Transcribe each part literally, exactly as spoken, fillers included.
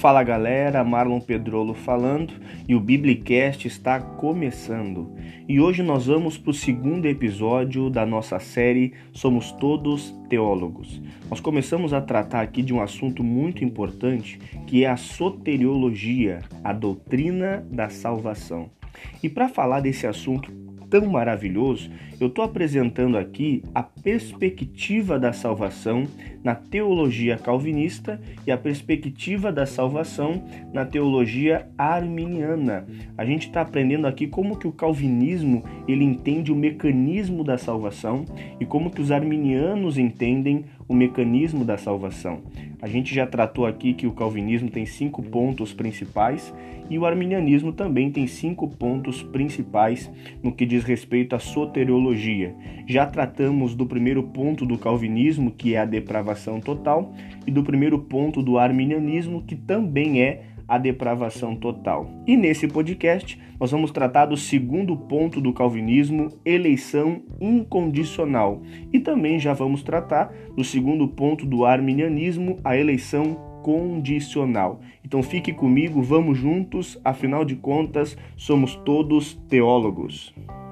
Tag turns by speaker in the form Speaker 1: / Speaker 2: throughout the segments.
Speaker 1: Fala galera, Marlon Pedrolo falando e o Biblicast está começando. E hoje nós vamos para o segundo episódio da nossa série Somos Todos Teólogos. Nós começamos a tratar aqui de um assunto muito importante que é a soteriologia, a doutrina da salvação. E para falar desse assunto tão maravilhoso, eu estou apresentando aqui a perspectiva da salvação na teologia calvinista e a perspectiva da salvação na teologia arminiana. A gente está aprendendo aqui como que o calvinismo ele entende o mecanismo da salvação e como que os arminianos entendem o mecanismo da salvação. A gente já tratou aqui que o calvinismo tem cinco pontos principais e o arminianismo também tem cinco pontos principais no que diz respeito à soteriologia. Já tratamos do primeiro ponto do calvinismo, que é a depravação total, e do primeiro ponto do arminianismo, que também é a depravação total. E nesse podcast nós vamos tratar do segundo ponto do calvinismo, eleição incondicional. E também já vamos tratar do segundo ponto do arminianismo, a eleição condicional. Então fique comigo, vamos juntos, afinal de contas, somos todos teólogos.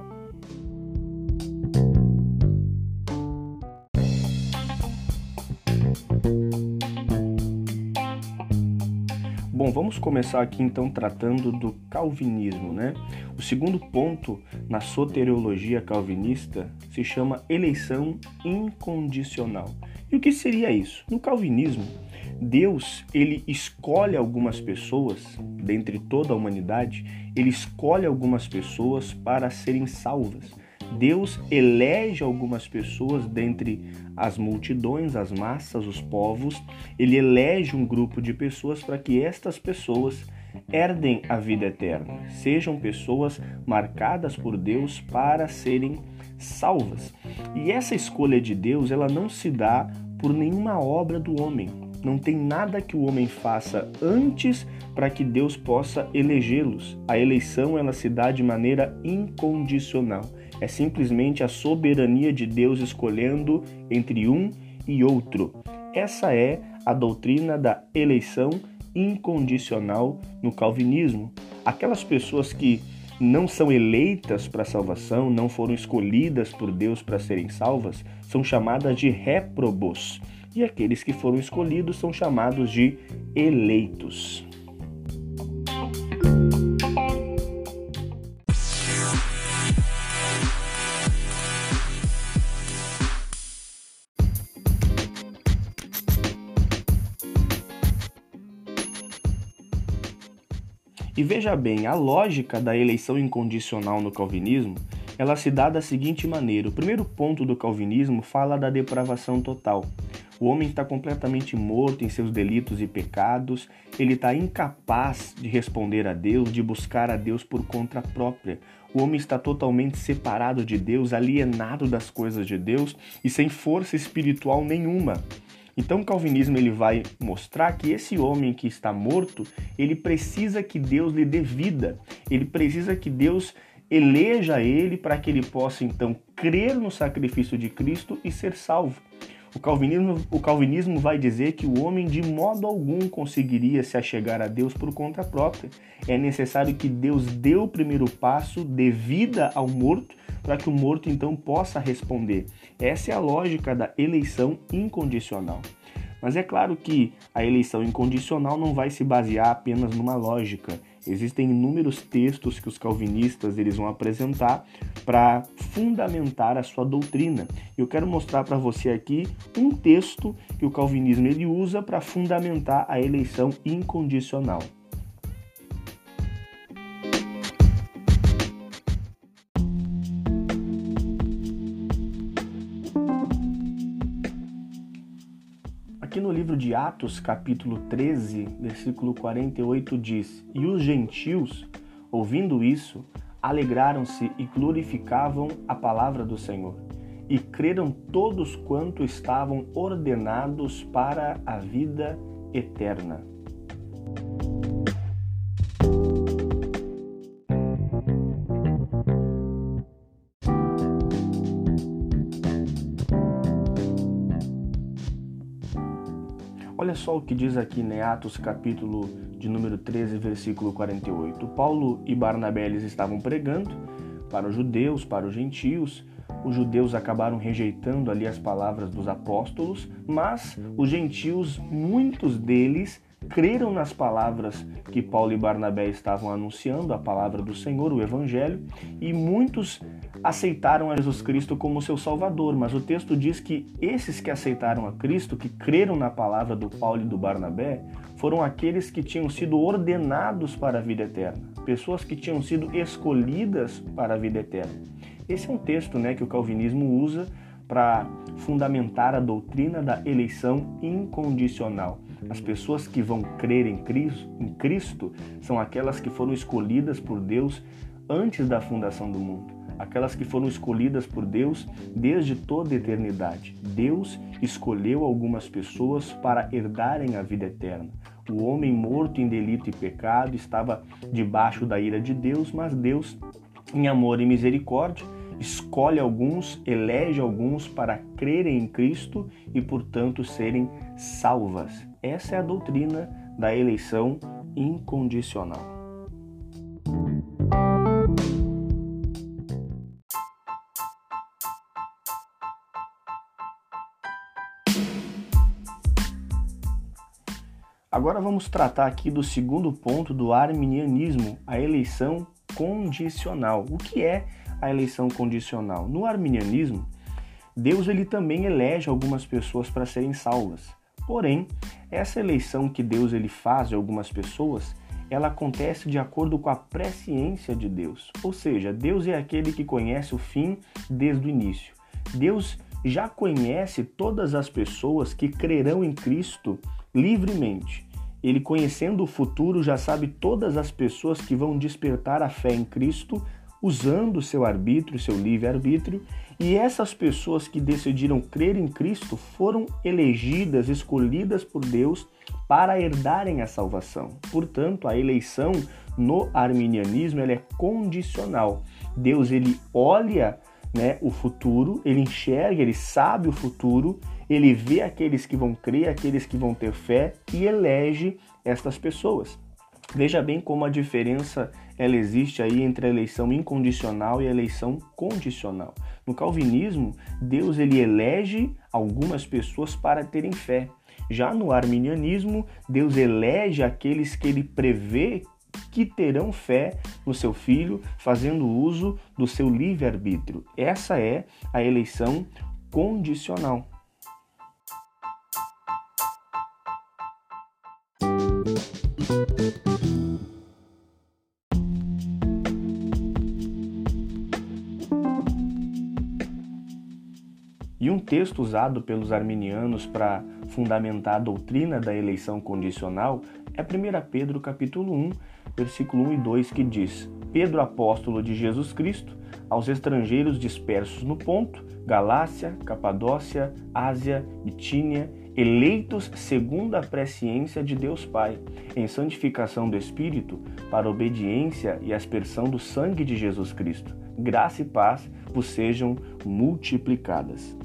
Speaker 1: Bom, vamos começar aqui então tratando do calvinismo, né? O segundo ponto na soteriologia calvinista se chama eleição incondicional. E o que seria isso? No calvinismo, Deus, ele escolhe algumas pessoas, dentre toda a humanidade, ele escolhe algumas pessoas para serem salvas. Deus elege algumas pessoas dentre as multidões, as massas, os povos. Ele elege um grupo de pessoas para que estas pessoas herdem a vida eterna, sejam pessoas marcadas por Deus para serem salvas. E essa escolha de Deus, ela não se dá por nenhuma obra do homem. Não tem nada que o homem faça antes para que Deus possa elegê-los. A eleição, ela se dá de maneira incondicional. É simplesmente a soberania de Deus escolhendo entre um e outro. Essa é a doutrina da eleição incondicional no calvinismo. Aquelas pessoas que não são eleitas para a salvação, não foram escolhidas por Deus para serem salvas, são chamadas de réprobos. E aqueles que foram escolhidos são chamados de eleitos. E veja bem, a lógica da eleição incondicional no calvinismo, ela se dá da seguinte maneira. O primeiro ponto do calvinismo fala da depravação total. O homem está completamente morto em seus delitos e pecados, ele está incapaz de responder a Deus, de buscar a Deus por conta própria. O homem está totalmente separado de Deus, alienado das coisas de Deus e sem força espiritual nenhuma. Então o calvinismo ele vai mostrar que esse homem que está morto, ele precisa que Deus lhe dê vida, ele precisa que Deus eleja ele para que ele possa então crer no sacrifício de Cristo e ser salvo. O calvinismo, o calvinismo vai dizer que o homem de modo algum conseguiria se achegar a Deus por conta própria. É necessário que Deus dê o primeiro passo, dê vida ao morto, para que o morto então possa responder. Essa é a lógica da eleição incondicional. Mas é claro que a eleição incondicional não vai se basear apenas numa lógica. Existem inúmeros textos que os calvinistas eles vão apresentar para fundamentar a sua doutrina. Eu quero mostrar para você aqui um texto que o calvinismo ele usa para fundamentar a eleição incondicional. Aqui no livro de Atos, capítulo treze, versículo quarenta e oito, diz: E os gentios, ouvindo isso, alegraram-se e glorificavam a palavra do Senhor. E creram todos quanto estavam ordenados para a vida eterna. Olha só o que diz aqui em Atos capítulo de número treze, versículo quarenta e oito. Paulo e Barnabé eles estavam pregando para os judeus, para os gentios. Os judeus acabaram rejeitando ali as palavras dos apóstolos, mas os gentios, muitos deles, creram nas palavras que Paulo e Barnabé estavam anunciando, a palavra do Senhor, o Evangelho, e muitos aceitaram a Jesus Cristo como seu Salvador. Mas o texto diz que esses que aceitaram a Cristo, que creram na palavra do Paulo e do Barnabé, foram aqueles que tinham sido ordenados para a vida eterna, pessoas que tinham sido escolhidas para a vida eterna. Esse é um texto, né, que o calvinismo usa para fundamentar a doutrina da eleição incondicional. As pessoas que vão crer em Cristo, em Cristo são aquelas que foram escolhidas por Deus antes da fundação do mundo. Aquelas que foram escolhidas por Deus desde toda a eternidade. Deus escolheu algumas pessoas para herdarem a vida eterna. O homem morto em delito e pecado estava debaixo da ira de Deus, mas Deus, em amor e misericórdia, escolhe alguns, elege alguns para crerem em Cristo e, portanto, serem salvas. Essa é a doutrina da eleição incondicional. Agora vamos tratar aqui do segundo ponto do arminianismo, a eleição condicional. O que é a eleição condicional? No arminianismo, Deus ele também elege algumas pessoas para serem salvas. Porém, essa eleição que Deus ele faz de algumas pessoas, ela acontece de acordo com a presciência de Deus. Ou seja, Deus é aquele que conhece o fim desde o início. Deus já conhece todas as pessoas que crerão em Cristo livremente. Ele, conhecendo o futuro, já sabe todas as pessoas que vão despertar a fé em Cristo usando o seu arbítrio, seu livre-arbítrio, e essas pessoas que decidiram crer em Cristo foram elegidas, escolhidas por Deus para herdarem a salvação. Portanto, a eleição no arminianismo ela é condicional. Deus ele olha, né, o futuro, ele enxerga, ele sabe o futuro, ele vê aqueles que vão crer, aqueles que vão ter fé e elege estas pessoas. Veja bem como a diferença ela existe aí entre a eleição incondicional e a eleição condicional. No calvinismo, Deus ele elege algumas pessoas para terem fé. Já no arminianismo, Deus elege aqueles que ele prevê que terão fé no seu Filho, fazendo uso do seu livre-arbítrio. Essa é a eleição condicional. E um texto usado pelos arminianos para fundamentar a doutrina da eleição condicional é primeira Pedro capítulo um, versículo um e dois, que diz: Pedro, apóstolo de Jesus Cristo, aos estrangeiros dispersos no Ponto, Galácia, Capadócia, Ásia, Bitínia, eleitos segundo a presciência de Deus Pai, em santificação do Espírito, para obediência e aspersão do sangue de Jesus Cristo. Graça e paz vos sejam multiplicadas.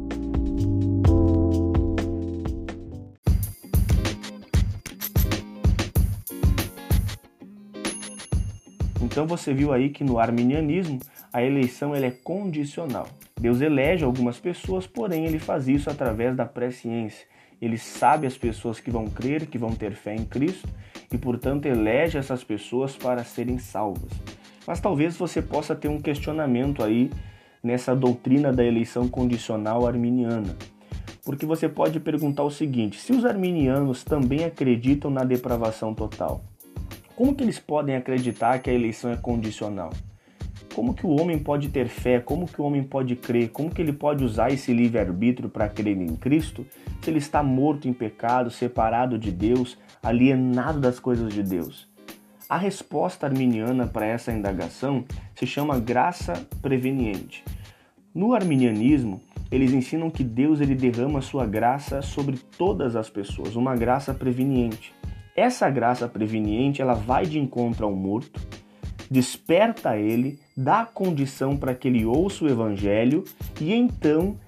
Speaker 1: Então você viu aí que no arminianismo a eleição ela é condicional. Deus elege algumas pessoas, porém ele faz isso através da presciência. Ele sabe as pessoas que vão crer, que vão ter fé em Cristo e, portanto, elege essas pessoas para serem salvas. Mas talvez você possa ter um questionamento aí nessa doutrina da eleição condicional arminiana. Porque você pode perguntar o seguinte: se os arminianos também acreditam na depravação total, como que eles podem acreditar que a eleição é condicional? Como que o homem pode ter fé? Como que o homem pode crer? Como que ele pode usar esse livre-arbítrio para crer em Cristo se ele está morto em pecado, separado de Deus, alienado das coisas de Deus? A resposta arminiana para essa indagação se chama graça preveniente. No arminianismo, eles ensinam que Deus ele derrama sua graça sobre todas as pessoas, uma graça preveniente. Essa graça preveniente ela vai de encontro ao morto, desperta ele, dá condição para que ele ouça o evangelho e então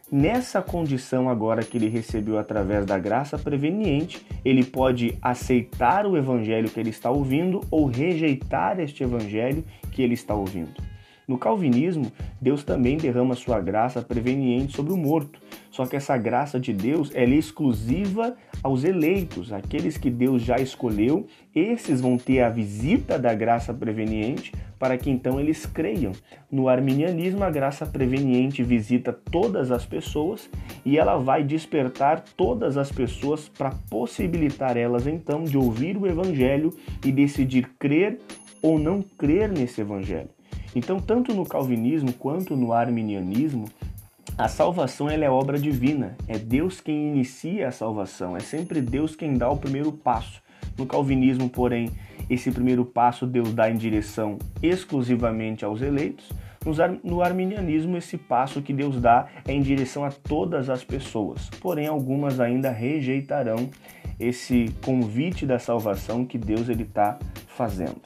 Speaker 1: Nessa condição agora que ele recebeu através da graça preveniente, ele pode aceitar o evangelho que ele está ouvindo ou rejeitar este evangelho que ele está ouvindo. No calvinismo, Deus também derrama sua graça preveniente sobre o morto, só que essa graça de Deus ela é exclusiva aos eleitos, aqueles que Deus já escolheu, esses vão ter a visita da graça preveniente para que então eles creiam. No arminianismo, a graça preveniente visita todas as pessoas e ela vai despertar todas as pessoas para possibilitar elas então de ouvir o evangelho e decidir crer ou não crer nesse evangelho. Então, tanto no calvinismo quanto no arminianismo, a salvação ela é obra divina, é Deus quem inicia a salvação, é sempre Deus quem dá o primeiro passo. No calvinismo, porém, esse primeiro passo Deus dá em direção exclusivamente aos eleitos. No arminianismo, esse passo que Deus dá é em direção a todas as pessoas, porém algumas ainda rejeitarão esse convite da salvação que Deus ele está fazendo.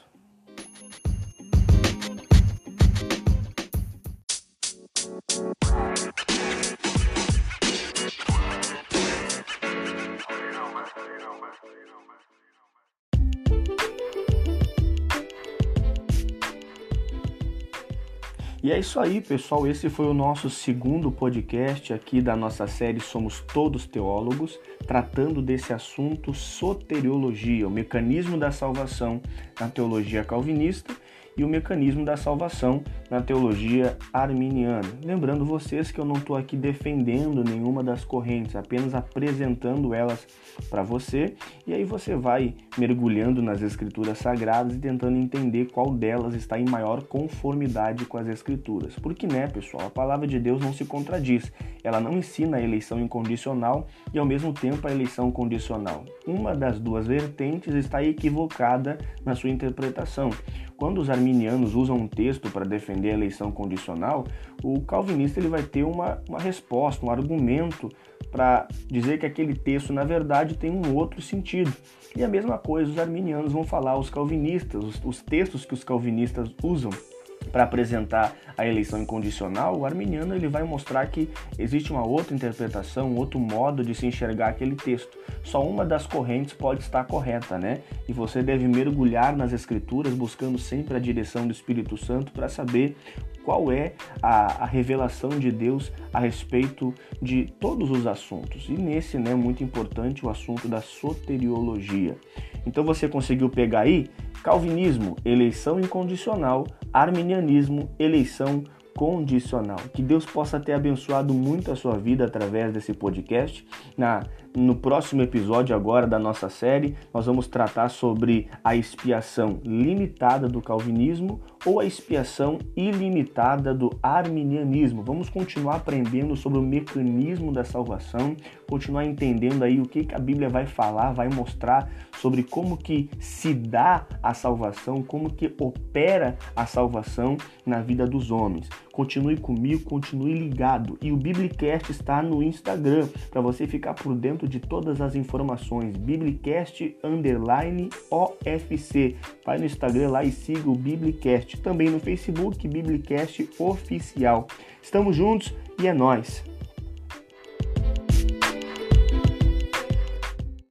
Speaker 1: E é isso aí, pessoal. Esse foi o nosso segundo podcast aqui da nossa série Somos Todos Teólogos, tratando desse assunto soteriologia, o mecanismo da salvação na teologia calvinista e o mecanismo da salvação na teologia arminiana. Lembrando vocês que eu não estou aqui defendendo nenhuma das correntes, apenas apresentando elas para você, e aí você vai mergulhando nas escrituras sagradas e tentando entender qual delas está em maior conformidade com as escrituras. Porque, né, pessoal, a palavra de Deus não se contradiz. Ela não ensina a eleição incondicional e, ao mesmo tempo, a eleição condicional. Uma das duas vertentes está equivocada na sua interpretação. Quando os arminianos usam um texto para defender a eleição condicional, o calvinista ele vai ter uma, uma resposta, um argumento para dizer que aquele texto, na verdade, tem um outro sentido. E a mesma coisa os arminianos vão falar aos calvinistas, os, os textos que os calvinistas usam para apresentar a eleição incondicional, o arminiano ele vai mostrar que existe uma outra interpretação, um outro modo de se enxergar aquele texto. Só uma das correntes pode estar correta, né? E você deve mergulhar nas escrituras, buscando sempre a direção do Espírito Santo para saber qual é a, a revelação de Deus a respeito de todos os assuntos. E nesse, né, muito importante, o assunto da soteriologia. Então você conseguiu pegar aí? Calvinismo, eleição incondicional. Arminianismo, eleição condicional. Que Deus possa ter abençoado muito a sua vida através desse podcast. Na, no próximo episódio agora da nossa série, nós vamos tratar sobre a expiação limitada do calvinismo ou a expiação ilimitada do arminianismo. Vamos continuar aprendendo sobre o mecanismo da salvação, continuar entendendo aí o que a Bíblia vai falar, vai mostrar sobre como que se dá a salvação, como que opera a salvação na vida dos homens. Continue comigo, continue ligado. E o Biblicast está no Instagram, para você ficar por dentro de todas as informações. Biblicast underline O F C. Vai no Instagram lá e siga o Biblicast. Também no Facebook, Biblicast Oficial. Estamos juntos e é nóis!